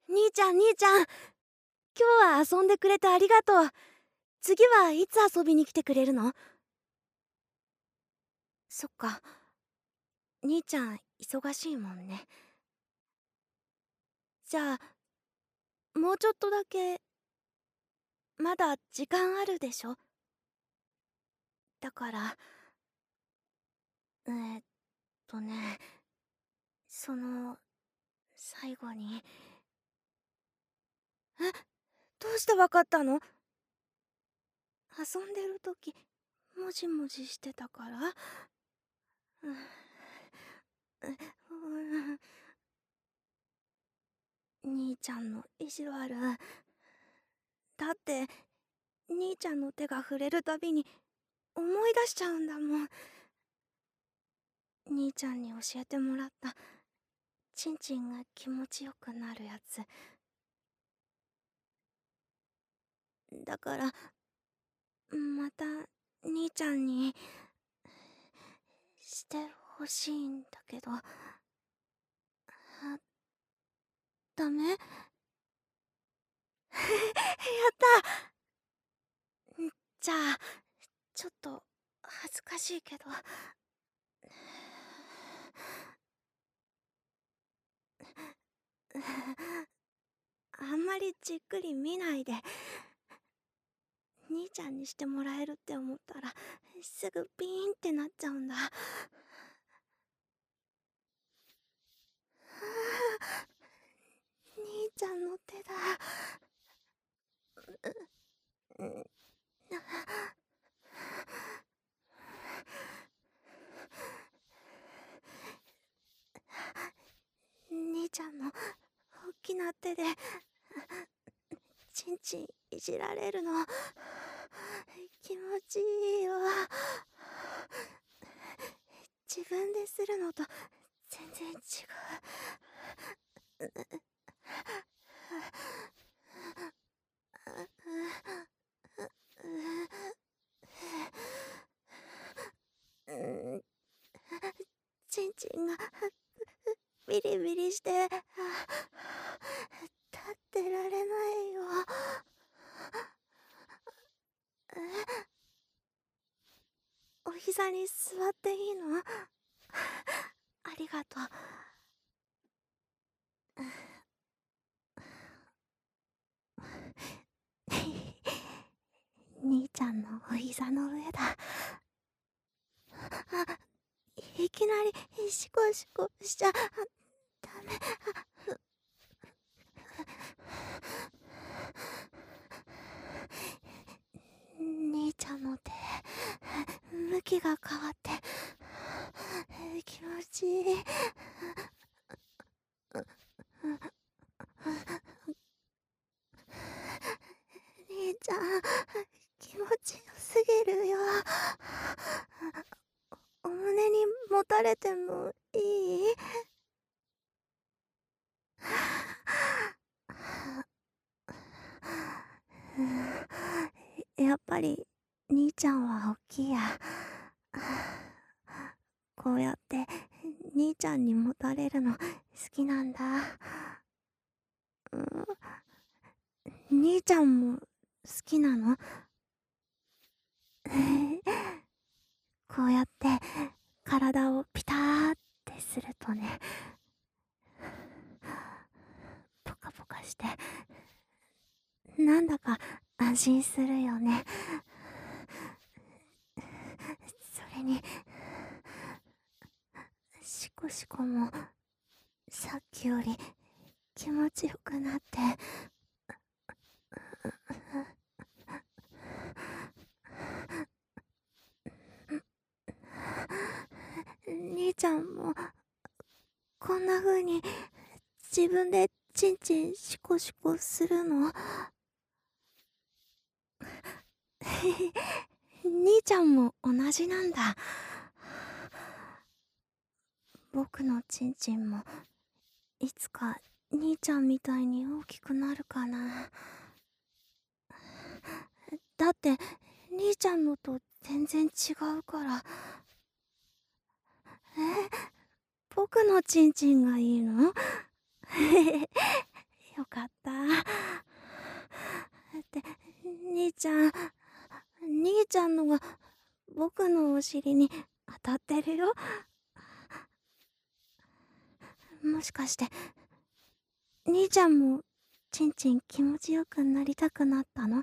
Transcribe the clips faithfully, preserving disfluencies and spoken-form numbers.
兄ちゃん兄ちゃん、今日は遊んでくれてありがとう。次はいつ遊びに来てくれるの？そっか、兄ちゃん忙しいもんね。じゃあもうちょっとだけ、まだ時間あるでしょ？だからえーっとね、その最後に。え、どうしてわかったの？遊んでる時もじもじしてたから。うんうん兄ちゃんの意地悪。だって兄ちゃんの手が触れるたびに思い出しちゃうんだもん。兄ちゃんに教えてもらったチンチンが気持ちよくなるやつだから、また兄ちゃんにしてほしいんだけど。あ、ダメ？やった！じゃあちょっと恥ずかしいけど、あんまりじっくり見ないで。兄ちゃんにしてもらえるって思ったらすぐピーンってなっちゃうんだ。兄ちゃんの手だ。兄ちゃんの大きな手でチンチンいじられるの気持ちいいよ。自分でするのと全然違う。チンチンがビリビリして立ってられないよ。お膝に座っていいの？ありがとう。兄ちゃんのお膝の上だ。あ、いきなりシコシコしちゃダメ。兄ちゃんの手、向きが変わって気持ちいい。兄ちゃん気持ちよすぎるよ。お胸に持たれてもいい？やっぱり兄ちゃんは大きいや。こうやって兄ちゃんに持たれるの好きなんだ。兄ちゃんも好きなの？こうやって体をピターってするとね、ポカポカしてなんだか安心するよね。それにシコシコもさっきより気持ちよくなって。兄ちゃんもこんな風に自分でチンチンシコシコするの？兄ちゃんも同じなんだ。僕のチンチンもいつか兄ちゃんみたいに大きくなるかな。だって兄ちゃんのと全然違うから。え、僕のチンチンがいいの？よかっお尻に当たってるよ。もしかして兄ちゃんもちんちん気持ちよくなりたくなったの？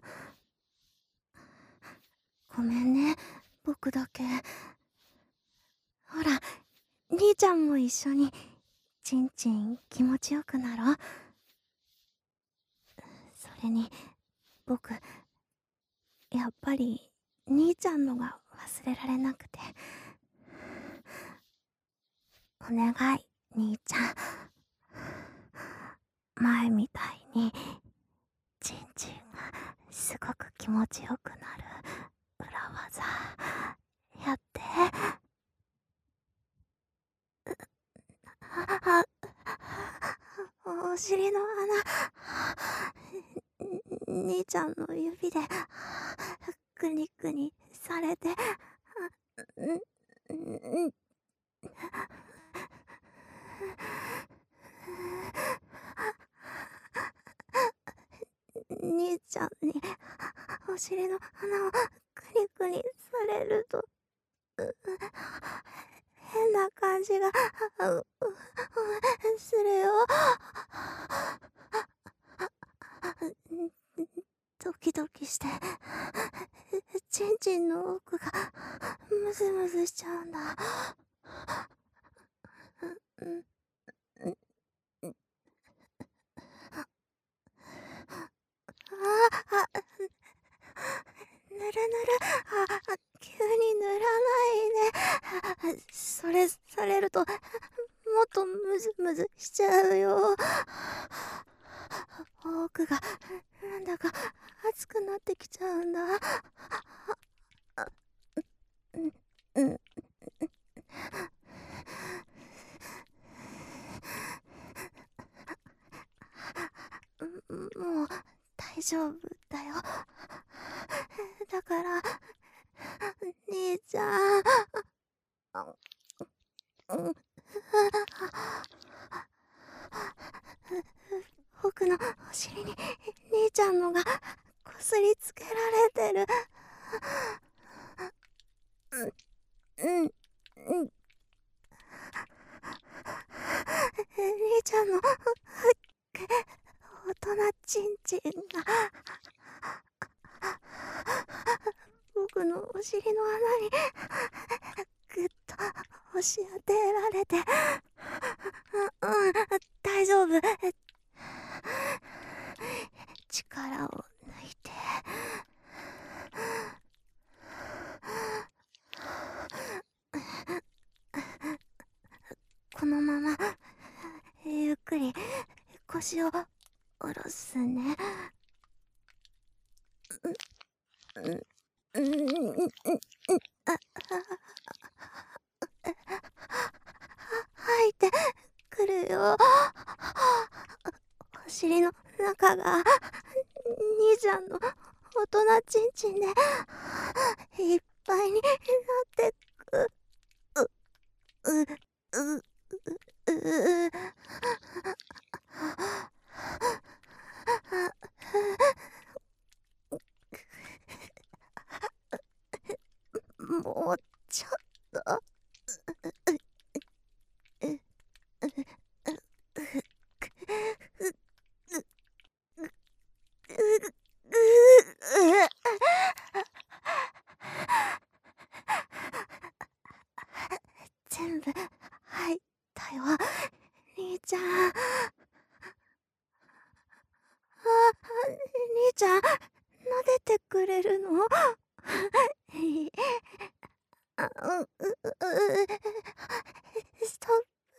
ごめんね、僕だけ。ほら、兄ちゃんも一緒にちんちん気持ちよくなろう。それに僕やっぱり兄ちゃんのが忘れられなくて。お願い兄ちゃん、前みたいにちんちんがすごく気持ちよくなる裏技やって。あ、お尻の穴、兄ちゃんの指でくにくにされて、兄ちゃんにお尻の穴をくにくにされると変な感じがするよ。ドキドキしてちんちんの奥がムズムズしちゃうんだ。あ、ぬるぬる、あ、急に塗らないで。それされるともっとムズムズしちゃうよ。奥がなんだか熱くなってきちゃうんだ。うん、もう大丈夫だよ。だから兄ちゃん、僕のお尻に兄ちゃんのがこすりつけられてる。うんうん、兄ちゃんの大人ちんちんが僕のお尻の穴にぐっと押し当てられて、うん、大丈夫。力を抜いて。このままゆっくり腰を下ろすね。うんうんうんあ吐いてくるよ。お尻の中が兄ちゃんの大人ちんちんでいっぱいになってく。うううううもうちょっと。全部入ったよ兄ちゃん。あ、兄ちゃん撫でてくれるの？あ、う、う、う、スト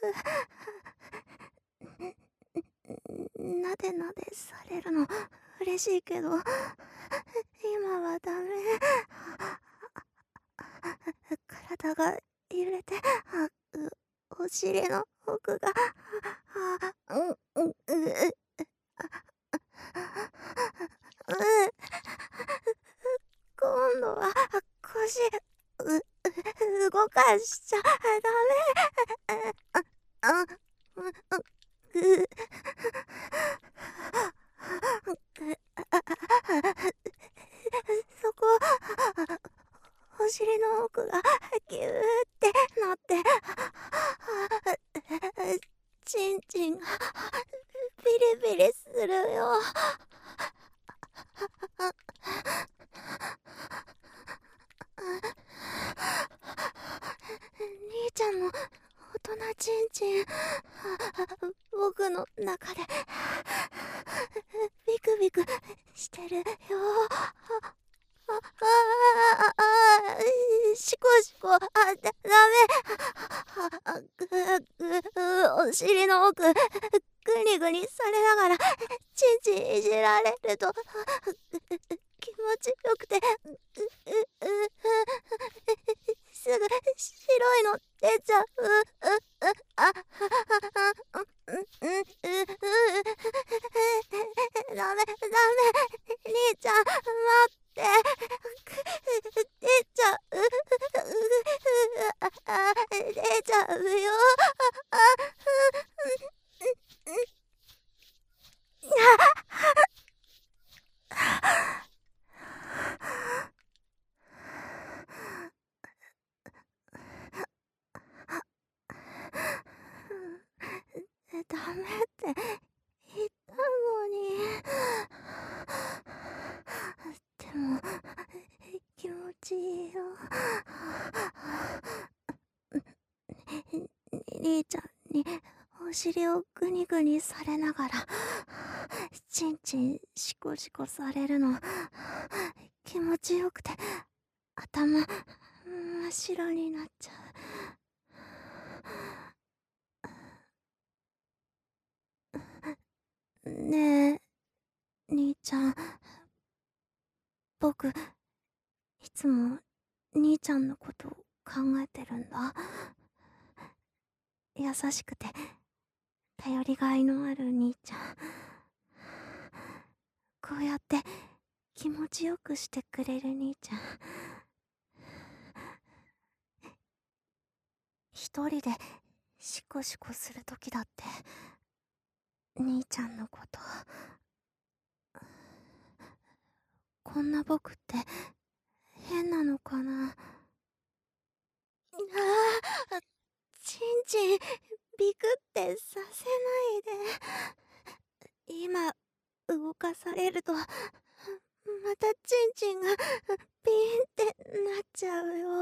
ップ。なでなでされるの嬉しいけど今はダメ。体が揺れて、あ、う、お尻の奥が、あ、うん、うん、う、う、今度は腰、う、動かしちゃダメ。あ、あ、う、う、そこ、お尻の奥がちんがビリビリするよ。兄ちゃんの大人ちんちん、僕の中でビクビクしてるよ。ああああ、シコシコ、あ、だ、ダメ。あ、ぐ、ぐ、お尻の奥、ぐにぐにされながら、ちんちんいじられると、気持ちよくて、う、う、う、すぐ白いの出ちゃう。う、う、あ、うん、うん、うん、ダメ、ダメ、兄ちゃん、待って。出ちゃう。出ちゃうよ。ダメって言ったのに。でも気持ちいいよ。兄ちゃんにお尻をグニグニされながらチンチンシコシコされるの気持ちよくて頭真っ白になっちゃう。ねえ兄ちゃん、僕いつも兄ちゃんのことを考えてるんだ。優しくて頼りがいのある兄ちゃん、こうやって気持ちよくしてくれる兄ちゃん、一人でシコシコするときだって兄ちゃんのことこんな僕って変なのかな。ああ、ちんちんビクってさせないで。今動かされるとまたちんちんがピーンってなっちゃうよ。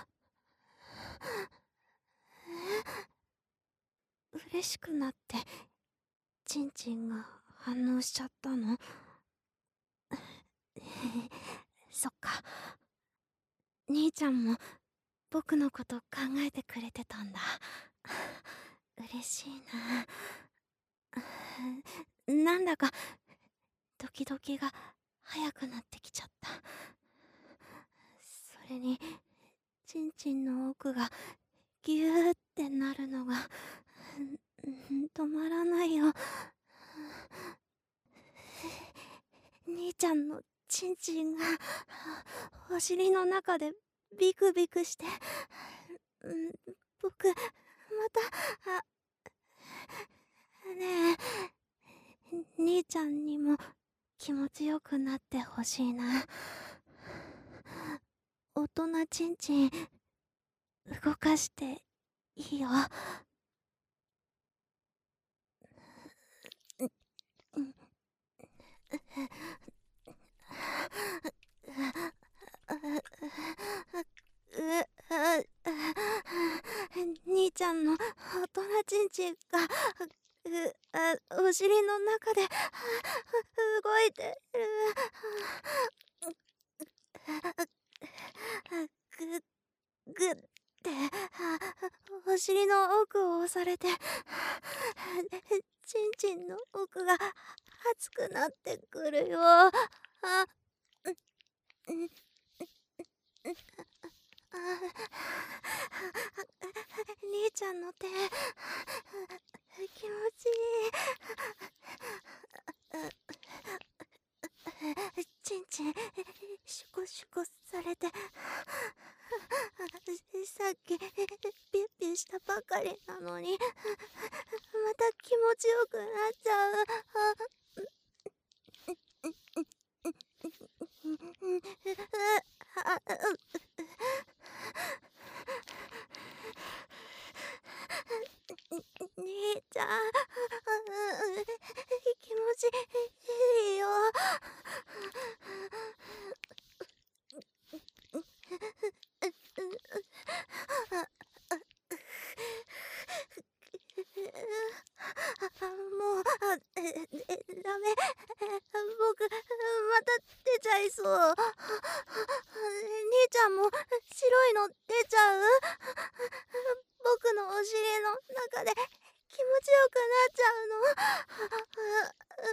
え、嬉しくなってちんちんが反応しちゃったの。そっか、兄ちゃんも僕のこと考えてくれてたんだ。嬉しいな。なんだかドキドキが早くなってきちゃった。それにちんちんの奥がギューってなるのが止まらないよ。兄ちゃんのちんちんがお尻の中でビクビクして、僕また、あ、ねえ兄ちゃんにも気持ちよくなってほしいな。大人ちんちん動かしていいよ。兄ちゃんの大人ちんちんがお尻の中で動いてる。ぐぐってお尻の奥を押されてちんちんの奥が熱くなってくるよ。あ、うん、兄ちゃんの手気持ちいい。ちんちんシュコシュコされてさっきピュッピュしたばかりなのにまた気持ちよくなっちゃう。 兄ちゃん、気持ちいいよ。もう、あ、え、え、ダメ。僕、また出ちゃいそう。兄ちゃんも白いの出ちゃう？僕のお尻の中で気持ちよくなっちゃうの？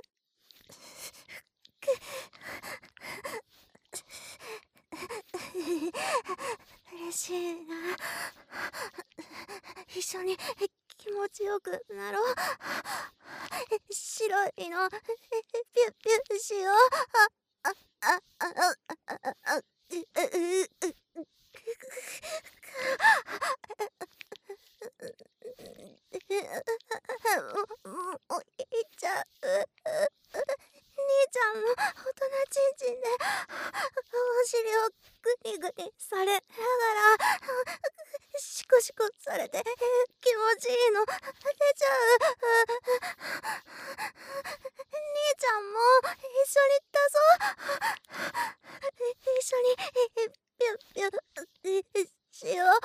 嬉しいな。一緒に気持ちよくなろう。白いのピュッピュッしよう。あ、あ、あ、あ、あ、あ、あ、う、う、う、おいちゃう。兄ちゃんの大人ちんちんでお尻をグニグニされながらシコシコされて気持ちいいの出ちゃう。兄ちゃんも一緒に出そう。一緒にピュッピュッしよう。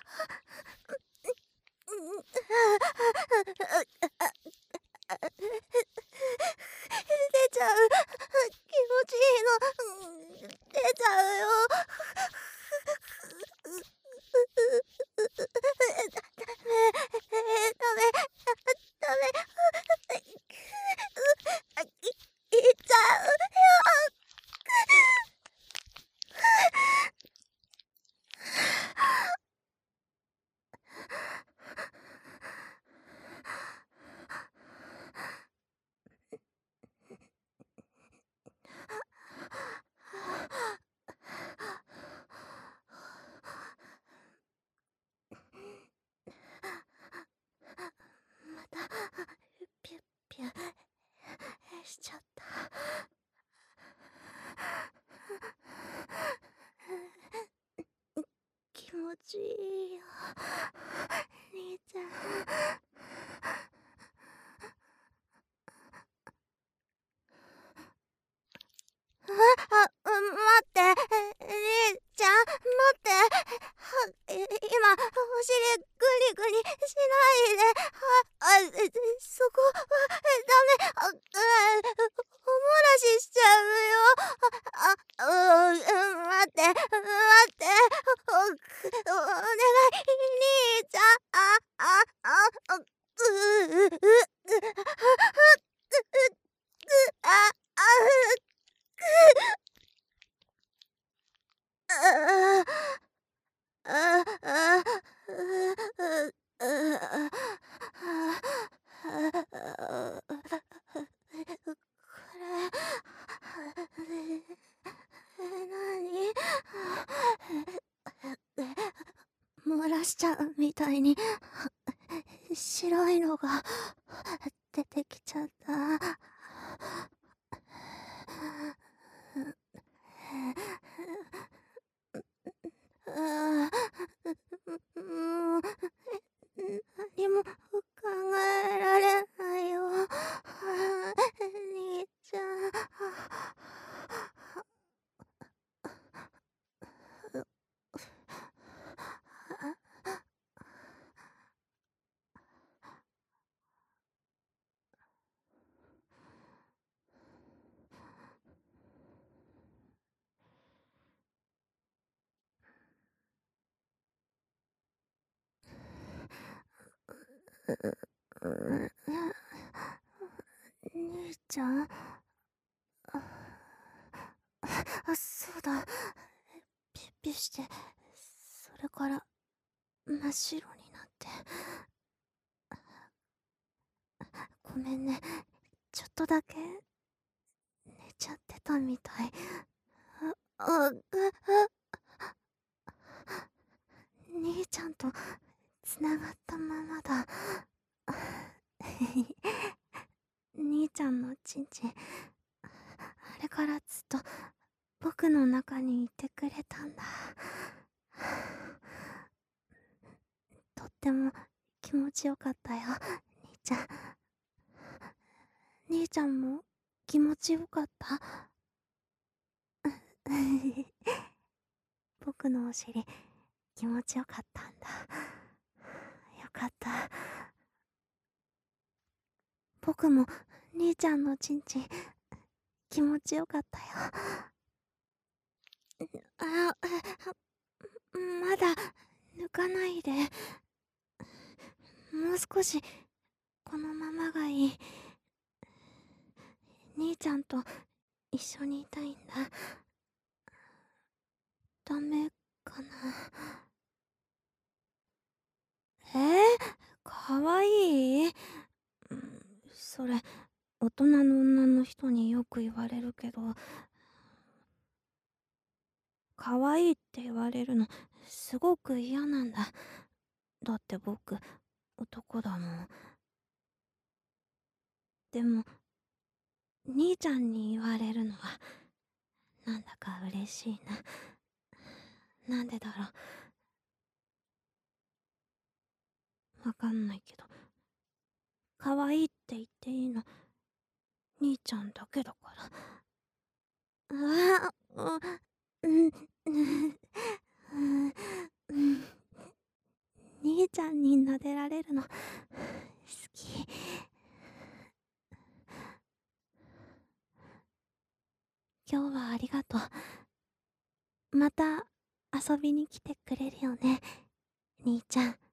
出ちゃう。気持ちいいの出ちゃうよ。ダメダメダメいっちゃうよ。またピュッピュッしちゃった。気持ちいいよ兄ちゃん。あ、あ、待って、兄ちゃん、待って。は、今、お尻グリグリしないで。あ、あ、そこはダメ。あ、あ、お漏らししちゃうよ。あ、あ、うん、待って、待って。お、お願い、兄ちゃん。あ、あ、あ、う、う、う、う、う、あ、あ、あ、あ、あ、漏らしちゃうみたいに白いのが出てきちゃった。あー、もう何も考えられないよ。兄ちゃん。兄ちゃん。あ、そうだ。ピュッピュしてそれから真っ白になって。ごめんね、ちょっとだけ寝ちゃってたみたい。あ、あ、う、兄ちゃんとつながったままだ。兄ちゃんのちんちん、あれからずっと僕の中にいてくれたんだ。とっても気持ちよかったよ、 ちゃん。兄ちゃんも気持ちよかった？僕のお尻気持ちよかったんだ。よかった。僕も兄ちゃんのチンチン気持ちよかったよ。あ、まだ抜かないで。もう少しこのままがいい。兄ちゃんと一緒にいたいんだ。ダメかな。えー、かわいい？それ大人の女の人によく言われるけど、かわいいって言われるのすごく嫌なんだ。だって僕男だもん。でも兄ちゃんに言われるのはなんだか嬉しいな。なんでだろう。わかんないけど、かわいいって言っていいの兄ちゃんだけだから。ああ、うん、うん、うん、兄ちゃんに撫でられるの好き。今日はありがとう。また遊びに来てくれるよね、兄ちゃん。